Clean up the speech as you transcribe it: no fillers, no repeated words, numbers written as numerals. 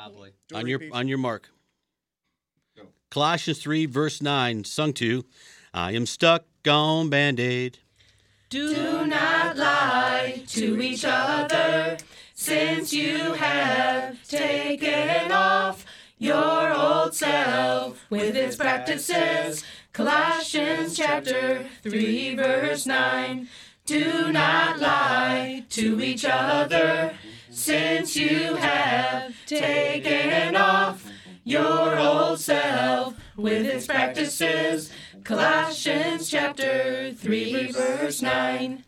boy. On your mark. Go. Colossians 3, verse 9, sung to, I am stuck on Band-Aid. Do not lie to each other, since you have taken off your old self with its practices. Colossians chapter 3, verse 9. Do not lie to each other, since you have taken off your old self with its practices. Colossians chapter 3, verse 9.